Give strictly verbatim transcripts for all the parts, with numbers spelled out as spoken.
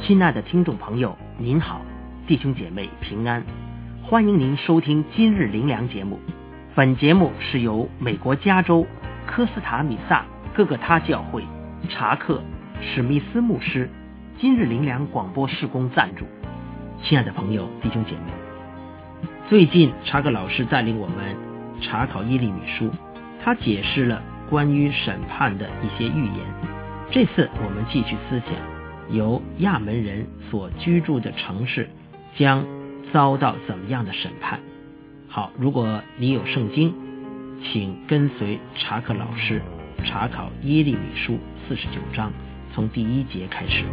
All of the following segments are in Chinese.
亲爱的听众朋友，您好，弟兄姐妹平安，欢迎您收听今日灵粮节目。本节目是由美国加州科斯塔米萨各个他教会查克史密斯牧师今日灵粮广播事工赞助。亲爱的朋友，弟兄姐妹，最近查克老师带领我们查考耶利米书，他解释了关于审判的一些预言。这次我们继续思想由亚门人所居住的城市将遭到怎么样的审判。好，如果你有圣经，请跟随查克老师查考耶利米书四十九章，从第一节开始。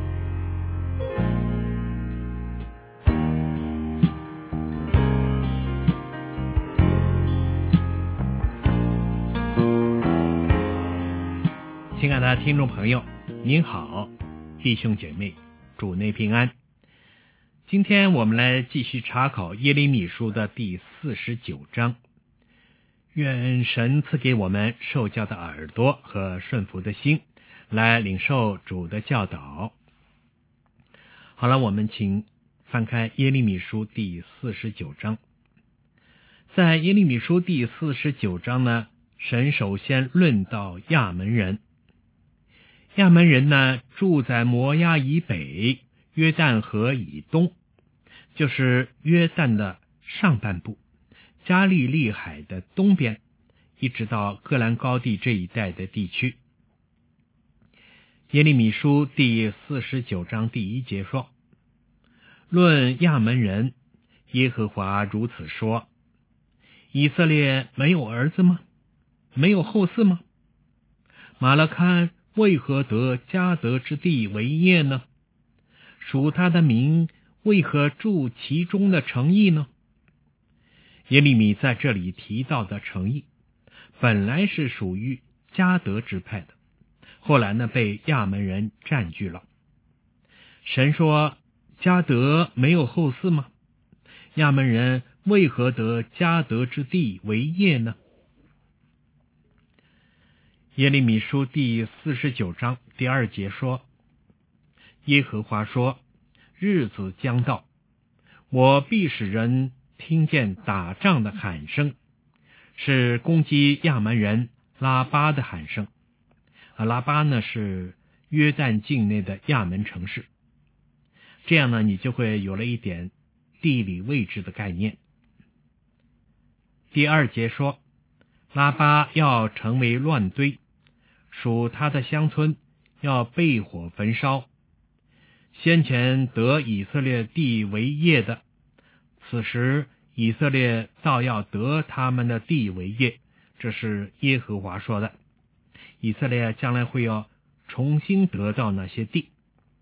亲爱的听众朋友，您好，弟兄姐妹，主内平安。今天我们来继续查考耶利米书的第四十九章。愿神赐给我们受教的耳朵和顺服的心，来领受主的教导。好了，我们请翻开耶利米书第四十九章。在耶利米书第四十九章呢，神首先论到亚门人。亚门人呢，住在摩押以北，约旦河以东，就是约旦的上半部，加利利海的东边，一直到戈兰高地这一带的地区。耶利米书第四十九章第一节说，论亚门人，耶和华如此说，以色列没有儿子吗？没有后嗣吗？马勒堪为何得迦得之地为业呢？属他的民为何住其中的城邑呢？耶利米在这里提到的城邑，本来是属于迦得支派的，后来呢被亚门人占据了。神说，迦得没有后嗣吗？亚门人为何得迦得之地为业呢？耶利米书第四十九章第二节说，耶和华说，日子将到，我必使人听见打仗的喊声，是攻击亚门人拉巴的喊声。啊，拉巴呢是约旦境内的亚门城市。这样呢，你就会有了一点地理位置的概念。第二节说，拉巴要成为乱堆，属他的乡村要被火焚烧。先前得以色列地为业的，此时以色列倒要得他们的地为业，这是耶和华说的。以色列将来会要重新得到那些地。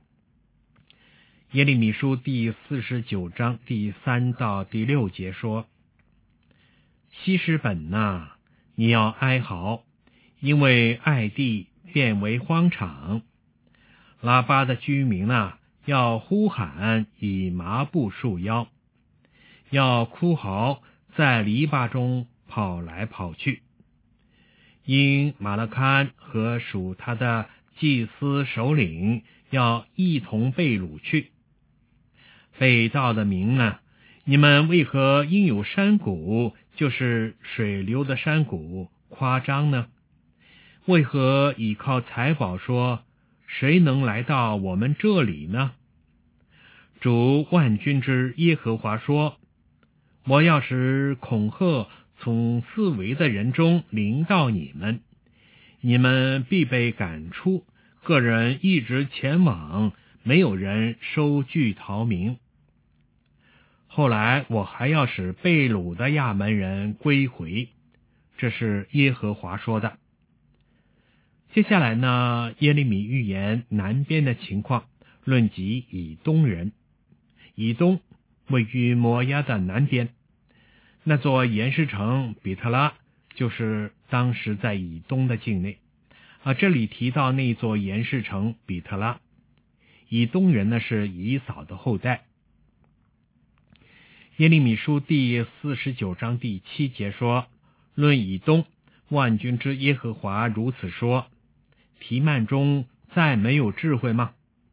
耶利米书第四十九章第三到第六节说，希实本哪，你要哀嚎，因为爱地变为荒场。拉巴的居民啊，要呼喊以麻布束腰，要哭嚎在篱笆中跑来跑去。因马勒堪和属他的祭司首领要一同被掳去。被盗的民啊，你们为何因有山谷，就是水流的山谷夸张呢？为何倚靠财宝说，谁能来到我们这里呢？主万军之耶和华说，我要使恐吓从四围的人中临到你们，你们必被赶出，个人一直前往，没有人收据逃民。后来我还要使被掳的亚门人归回，这是耶和华说的。接下来呢，耶利米预言南边的情况，论及以东人。以东位于摩押的南边，那座岩石城比特拉就是当时在以东的境内。啊，这里提到那座岩石城比特拉，以东人呢是以扫的后代。耶利米书第四十九章第七节说，论以东，万军之耶和华如此说，提幔中再没有智慧吗？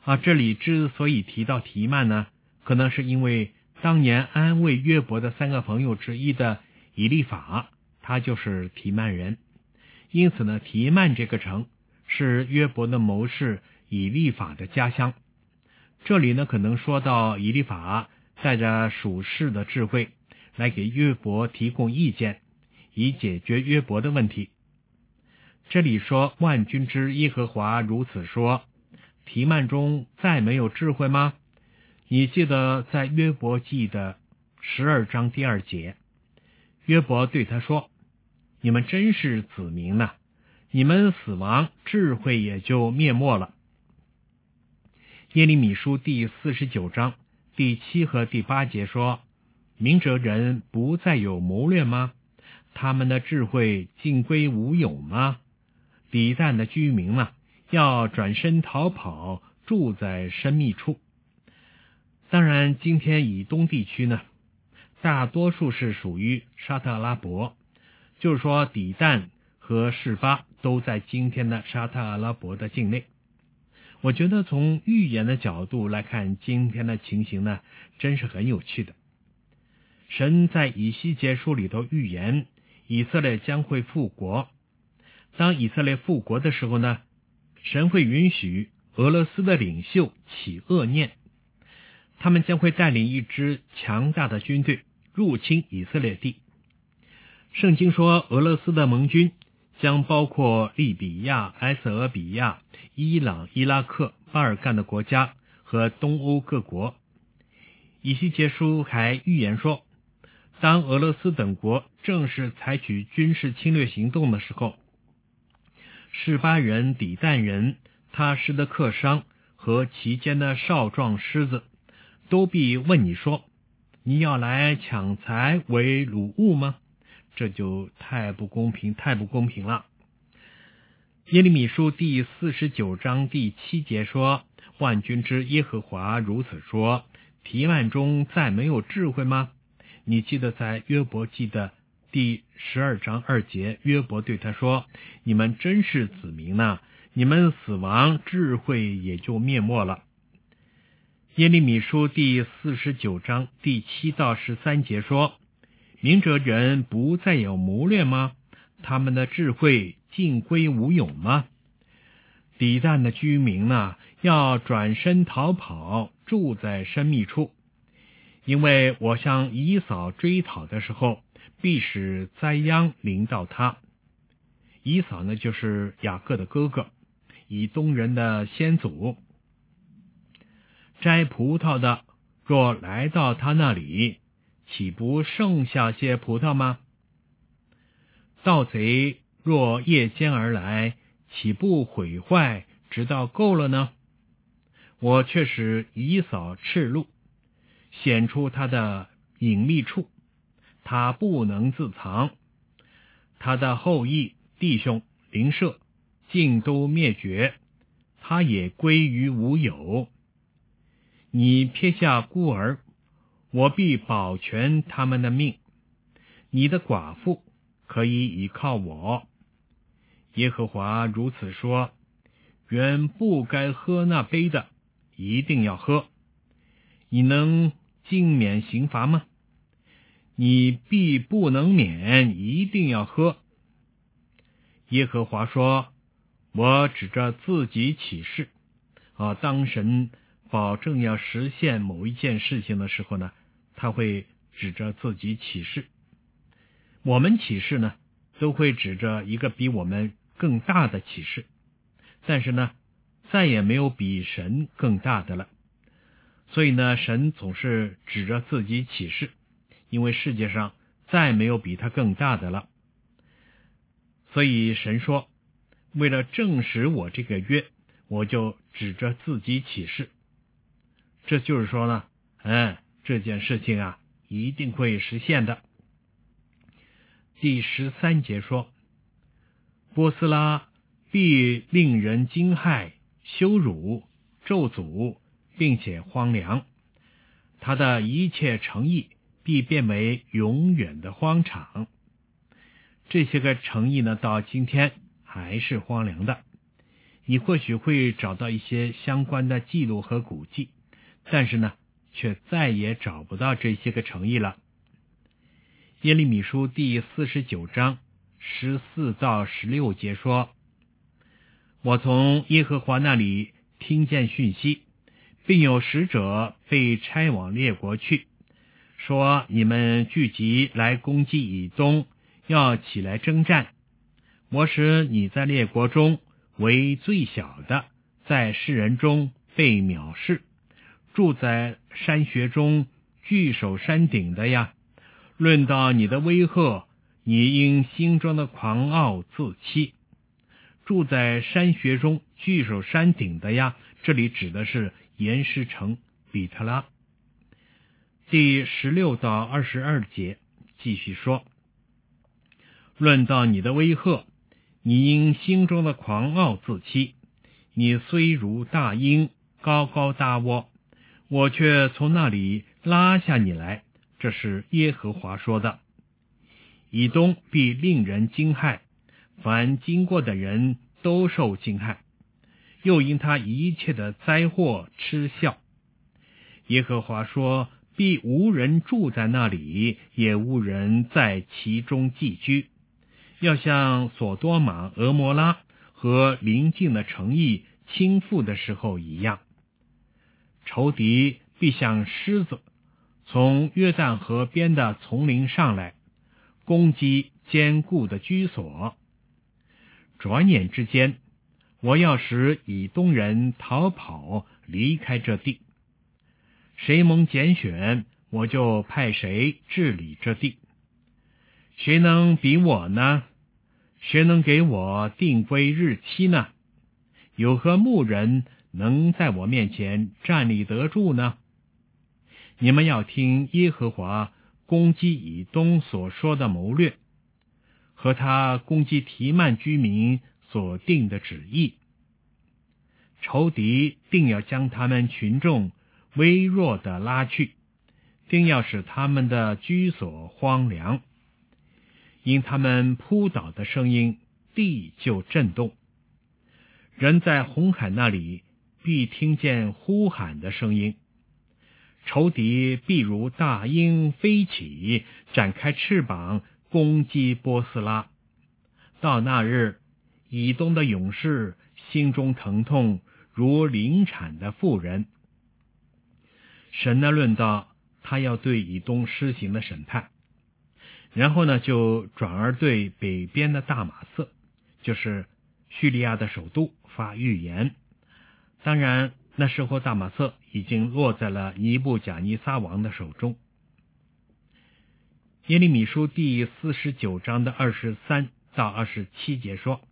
啊，这里之所以提到提曼呢，可能是因为当年安慰约伯的三个朋友之一的以利法，他就是提曼人。因此呢，提曼这个城是约伯的谋士以利法的家乡。这里呢，可能说到以利法带着属世的智慧来给约伯提供意见，以解决约伯的问题。这里说万军之耶和华如此说，提曼中再没有智慧吗？你记得在约伯记的十二章第二节，约伯对他说，你们真是子民呢，你们死亡，智慧也就灭没了。耶利米书第四十九章第七和第八节说，明哲人不再有谋略吗？他们的智慧尽归无有吗？底但的居民呢，要转身逃跑，住在深密处。当然今天以东地区呢，大多数是属于沙特阿拉伯，就是说底但和示巴都在今天的沙特阿拉伯的境内。我觉得从预言的角度来看，今天的情形呢，真是很有趣的。神在以西结书里头预言以色列将会复国。当以色列复国的时候呢，神会允许俄罗斯的领袖起恶念，他们将会带领一支强大的军队入侵以色列地。圣经说，俄罗斯的盟军将包括利比亚、埃塞俄比亚、伊朗、伊拉克、巴尔干的国家和东欧各国。以西结书还预言说，当俄罗斯等国正式采取军事侵略行动的时候，示巴人、底但人、他施的克商和其间的少壮狮子都必问你说，你要来抢财为掳物吗？这就太不公平，太不公平了。耶利米书第四十九章第七节说，万军之耶和华如此说，提曼中再没有智慧吗？你记得在约伯记的第十二章二节，约伯对他说，你们真是子民呢，你们死亡，智慧也就灭没了。耶利米书第四十九章第七到十三节说，明哲人不再有谋略吗？他们的智慧尽归无有吗？底但的居民呢，要转身逃跑，住在深密处。因为我向以扫追讨的时候，必使灾殃临到他。以扫呢，就是雅各的哥哥，以东人的先祖。摘葡萄的若来到他那里，岂不剩下些葡萄吗？盗贼若夜间而来，岂不毁坏直到够了呢？我却使以扫赤露，显出他的隐秘处，他不能自藏。他的后裔、弟兄、邻舍尽都灭绝，他也归于无有。你撇下孤儿，我必保全他们的命。你的寡妇可以倚靠我。耶和华如此说，原不该喝那杯的，一定要喝。你能尽免刑罚吗？你必不能免，一定要喝。耶和华说，我指着自己起誓啊，当神保证要实现某一件事情的时候呢，他会指着自己起誓。我们起誓呢，都会指着一个比我们更大的启示，但是呢，再也没有比神更大的了。所以呢，神总是指着自己启示，因为世界上再没有比他更大的了。所以神说，为了证实我这个约，我就指着自己启示。这就是说呢，哎，这件事情啊，一定会实现的。第十三节说，波斯拉必令人惊骇、羞辱、咒诅，并且荒凉，他的一切城邑必变为永远的荒场。这些个城邑呢，到今天还是荒凉的。 你或许会找到一些相关的记录和古迹，但是呢，却再也找不到这些个城邑了。耶利米书第四十九章十四到十六节说：我从耶和华那里听见讯息，并有使者被差往列国去，说你们聚集来攻击以东，要起来征战。我使你在列国中为最小的，在世人中被藐视，住在山穴中据守山顶的呀，论到你的威吓，你因心中的狂傲自欺。住在山穴中据守山顶的呀，这里指的是岩石城比特拉。第十六到二十二节继续说：论到你的威吓，你因心中的狂傲自欺，你虽如大鹰高高搭窝，我却从那里拉下你来，这是耶和华说的。以东必令人惊骇，凡经过的人都受惊骇，又因他一切的灾祸嗤笑。耶和华说，必无人住在那里，也无人在其中寄居，要像索多玛、俄摩拉和邻近的城邑倾覆的时候一样。仇敌必像狮子从约旦河边的丛林上来，攻击坚固的居所。转眼之间，我要使以东人逃跑，离开这地。谁蒙拣选，我就派谁治理这地。谁能比我呢？谁能给我定规日期呢？有何牧人能在我面前站立得住呢？你们要听耶和华攻击以东所说的谋略，和他攻击提曼居民所定的旨意。仇敌定要将他们群众微弱的拉去，定要使他们的居所荒凉。因他们扑倒的声音，地就震动。人在红海那里必听见呼喊的声音。仇敌必如大鹰飞起，展开翅膀攻击波斯拉。到那日，以东的勇士心中疼痛，如临产的妇人。神呢论到他要对以东施行的审判，然后呢就转而对北边的大马色，就是叙利亚的首都发预言。当然那时候大马色已经落在了尼布甲尼撒王的手中。耶利米书第四十九章的二十三到二十七节说：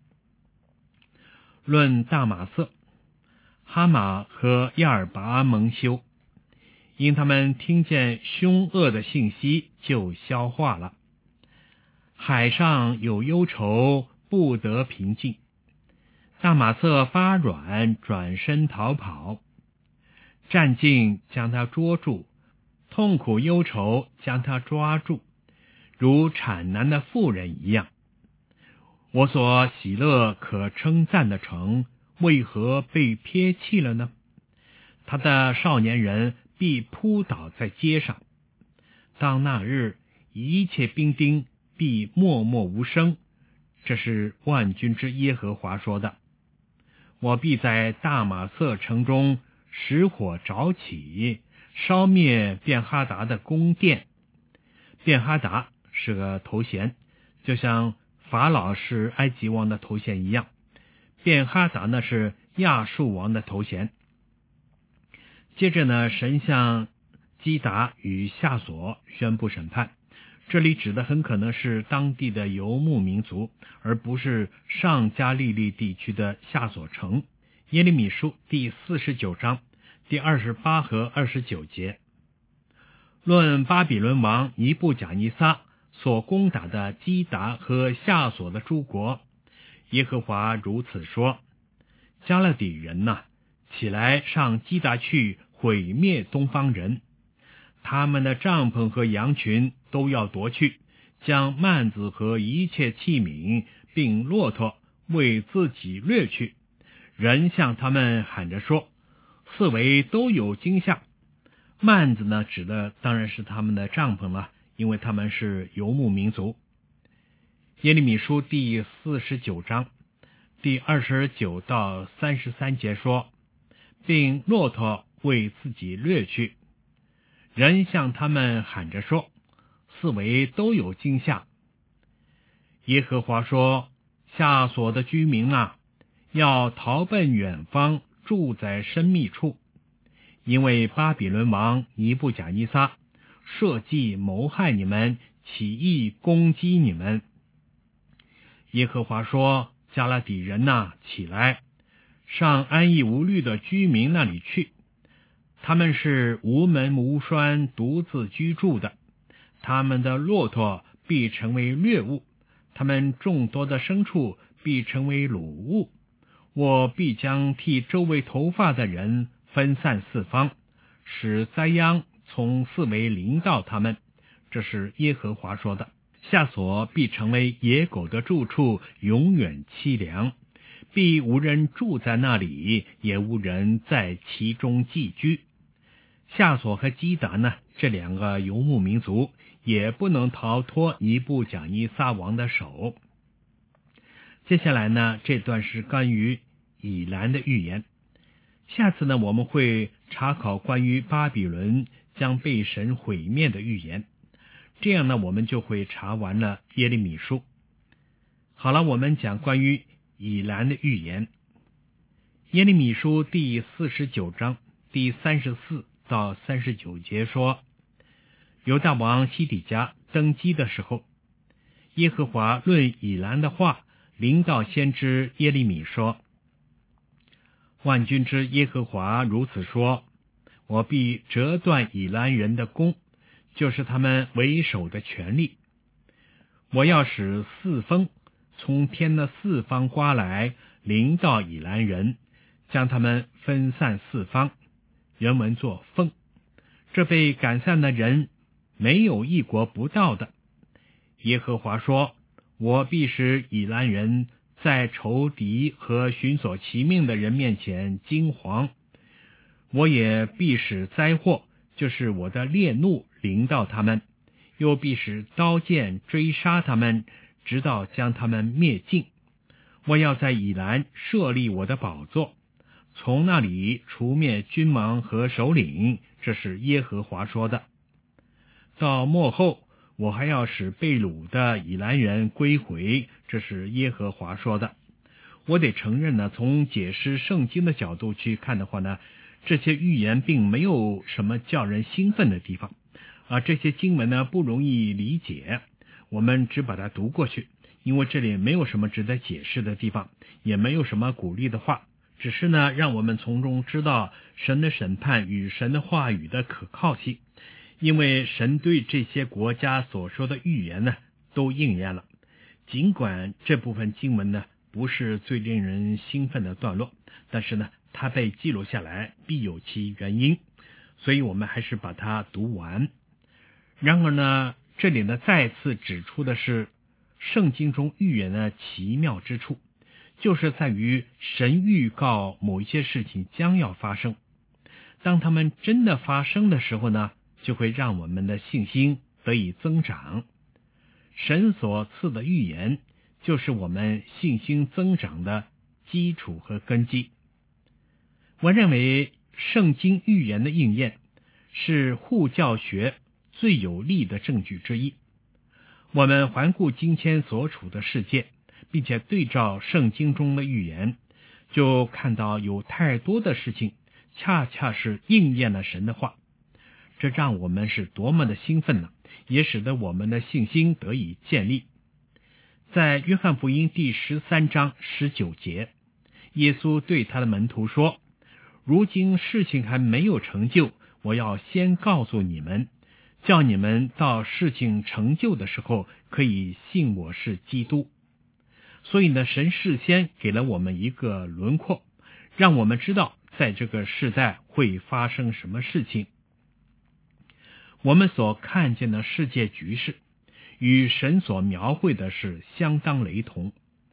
论大马色，哈马和亚尔拔蒙羞，因他们听见凶恶的信息就消化了。海上有忧愁，不得平静。大马色发软，转身逃跑。战境将他捉住，痛苦忧愁将他抓住，如产难的妇人一样。我所喜乐可称赞的城，为何被撇弃了呢？他的少年人必扑倒在街上。当那日，一切兵丁必默默无声。这是万军之耶和华说的。我必在大马色城中使火着起，烧灭便哈达的宫殿。便哈达是个头衔，就像法老是埃及王的头衔一样，便哈达呢是亚述王的头衔。接着呢，神向基达与夏所宣布审判，这里指的很可能是当地的游牧民族，而不是上加利利地区的夏所城。耶利米书第四十九章第二十八和二十九节，论巴比伦王尼布甲尼撒所攻打的基达和夏所的诸国，耶和华如此说：加勒底人呐、啊，起来上基达去毁灭东方人，他们的帐篷和羊群都要夺去，将幔子和一切器皿并骆驼为自己掠去， 人向他们喊着说，四围都有惊吓。幔子呢，指的当然是他们的帐篷了，因为他们是游牧民族。耶利米书第四十九章第二十九到三十三节说，并骆驼为自己掠去，人向他们喊着说，四围都有惊吓。耶和华说，下所的居民啊，要逃奔远方，住在深密处，因为巴比伦王尼布甲尼撒设计谋害你们，起意攻击你们。耶和华说，加勒底人哪，起来，上安逸无虑的居民那里去，他们是无门无栓独自居住的，他们的骆驼必成为掠物，他们众多的牲畜必成为掳物。我必将剃周围头发的人分散四方，使灾殃从四围临到他们。这是耶和华说的。下所必成为野狗的住处，永远凄凉，必无人住在那里，也无人在其中寄居。下所和基达呢，这两个游牧民族也不能逃脱尼布甲尼撒王的手。接下来呢，这段是关于以兰的预言。下次呢，我们会查考关于巴比伦将被神毁灭的预言。这样呢，我们就会查完了耶利米书。好了，我们讲关于以兰的预言。耶利米书第四十九章第三十四到三十九节说，犹大王西底家登基的时候，耶和华论以兰的话临到先知耶利米说，万军之耶和华如此说，我必折断以兰人的弓，就是他们为首的权力。我要使四风从天的四方刮来，临到以兰人，将他们分散四方。原文作风。这被赶散的人，没有一国不到的。耶和华说，我必使以兰人在仇敌和寻索其命的人面前惊惶，我也必使灾祸，就是我的烈怒临到他们，又必使刀剑追杀他们，直到将他们灭尽。我要在以兰设立我的宝座，从那里除灭君王和首领，这是耶和华说的。到末后，我还要使被掳的以兰人归回，这是耶和华说的。我得承认呢，从解释圣经的角度去看的话呢，这些预言并没有什么叫人兴奋的地方啊，这些经文呢不容易理解，我们只把它读过去，因为这里没有什么值得解释的地方，也没有什么鼓励的话，只是呢让我们从中知道神的审判与神的话语的可靠性。因为神对这些国家所说的预言呢都应验了，尽管这部分经文呢不是最令人兴奋的段落，但是呢它被记录下来必有其原因，所以我们还是把它读完。然而呢，这里呢再次指出的是圣经中预言的奇妙之处，就是在于神预告某一些事情将要发生，当它们真的发生的时候呢，就会让我们的信心得以增长。神所赐的预言就是我们信心增长的基础和根基。我认为圣经预言的应验是护教学最有力的证据之一。我们环顾今天所处的世界，并且对照圣经中的预言，就看到有太多的事情恰恰是应验了神的话，这让我们是多么的兴奋呢，也使得我们的信心得以建立。在约翰福音第十三章十九节，耶稣对他的门徒说，如今事情还没有成就，我要先告诉你们，叫你们到事情成就的时候可以信我是基督。所以呢，神事先给了我们一个轮廓，让我们知道在这个世代会发生什么事情。我们所看见的世界局势与神所描绘的是相当雷同，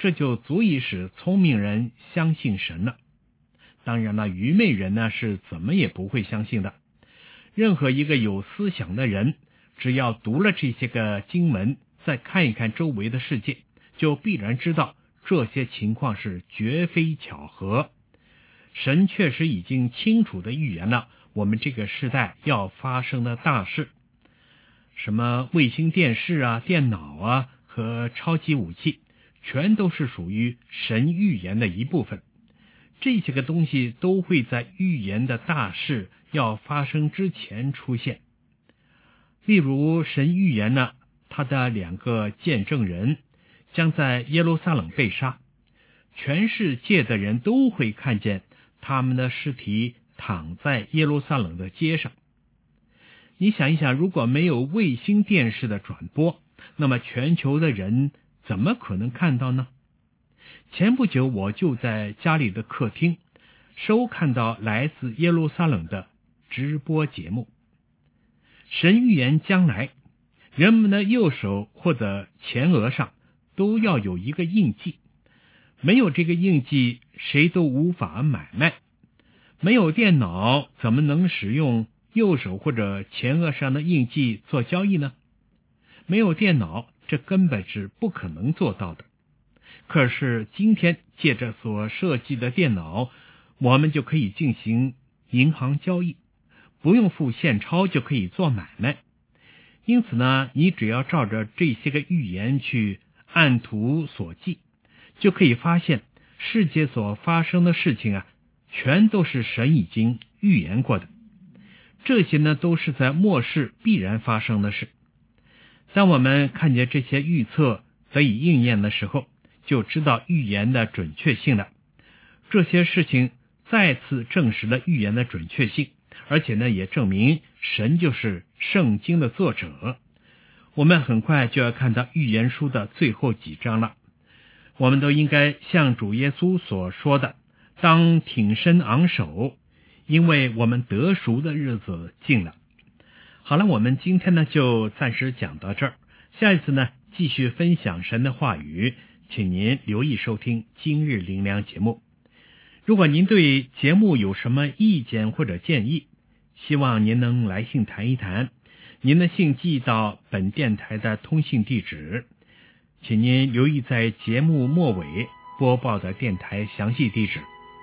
这就足以使聪明人相信神了。当然了，愚昧人呢是怎么也不会相信的。任何一个有思想的人，只要读了这些个经文，再看一看周围的世界，就必然知道这些情况是绝非巧合。神确实已经清楚地预言了我们这个时代要发生的大事，什么卫星电视啊、电脑啊和超级武器，全都是属于神预言的一部分。这些个东西都会在预言的大事要发生之前出现。例如，神预言了他的两个见证人将在耶路撒冷被杀，全世界的人都会看见他们的尸体躺在耶路撒冷的街上。你想一想，如果没有卫星电视的转播，那么全球的人怎么可能看到呢？前不久我就在家里的客厅收看到来自耶路撒冷的直播节目。神预言将来人们的右手或者前额上都要有一个印记，没有这个印记谁都无法买卖。没有电脑怎么能使用右手或者前额上的印记做交易呢？没有电脑，这根本是不可能做到的。可是今天借着所设计的电脑，我们就可以进行银行交易，不用付现钞就可以做买卖。因此呢，你只要照着这些个预言去按图索骥，就可以发现世界所发生的事情啊，全都是神已经预言过的。这些呢，都是在末世必然发生的事。当我们看见这些预测得以应验的时候，就知道预言的准确性了。这些事情再次证实了预言的准确性，而且呢，也证明神就是圣经的作者。我们很快就要看到预言书的最后几章了。我们都应该像主耶稣所说的，当挺身昂首，因为我们得赎的日子近了。好了，我们今天呢就暂时讲到这儿，下一次呢继续分享神的话语，请您留意收听今日灵粮节目。如果您对节目有什么意见或者建议，希望您能来信谈一谈。您的信寄到本电台的通信地址，请您留意在节目末尾播报的电台详细地址。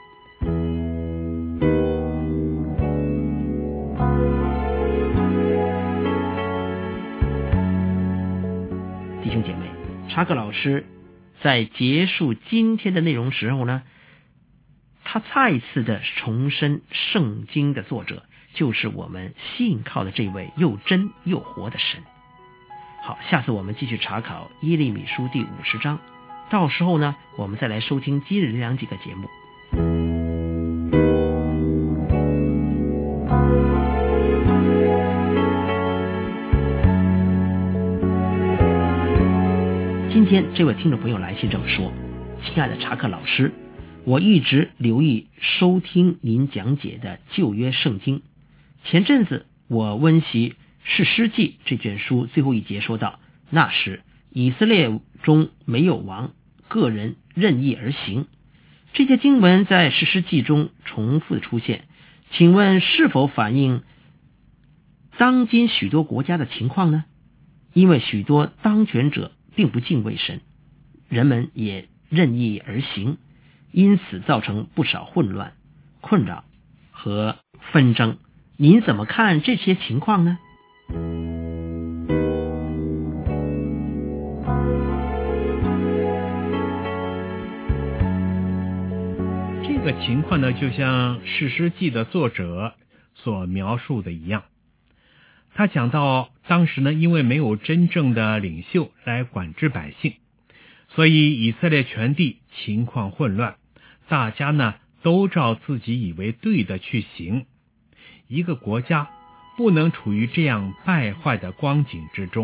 弟兄姐妹，查克老师在结束今天的内容时候呢，他再一次的重申圣经的作者就是我们信靠的这位又真又活的神。好，下次我们继续查考耶利米书第五十章，到时候呢，我们再来收听今日灵粮这个节目。今天这位听众朋友来信这么说：亲爱的查克老师，我一直留意收听您讲解的旧约圣经。前阵子我温习士师记这卷书最后一节说到，那时以色列中没有王，个人任意而行。这些经文在士师记中重复的出现，请问是否反映当今许多国家的情况呢？因为许多当权者并不敬畏神，人们也任意而行，因此造成不少混乱、困扰和纷争。您怎么看这些情况呢？ 这个情况呢，就像士师记的作者所描述的一样。他讲到当时呢，因为没有真正的领袖来管制百姓，所以以色列全地情况混乱，大家呢都照自己以为对的去行。一个国家不能处于这样败坏的光景之中。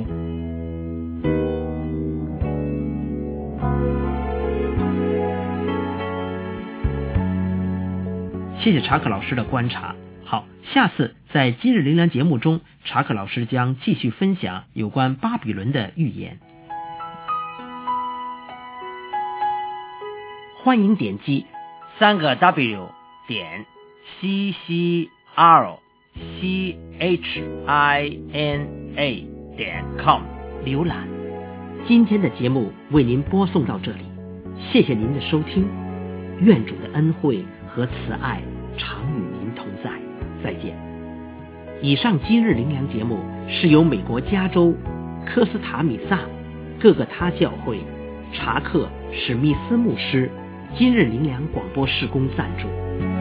谢谢查克老师的观察。好，下次在今日灵粮节目中，查克老师将继续分享有关巴比伦的预言。 欢迎点击三个 W 点 C C R C H I N A 点 com 浏览。今天的节目为您播送到这里，谢谢您的收听，愿主的恩惠和慈爱常与您同在，再见。以上今日灵粮节目是由美国加州科斯塔米萨各个他教会查克史密斯牧师今日灵粮广播事工赞助。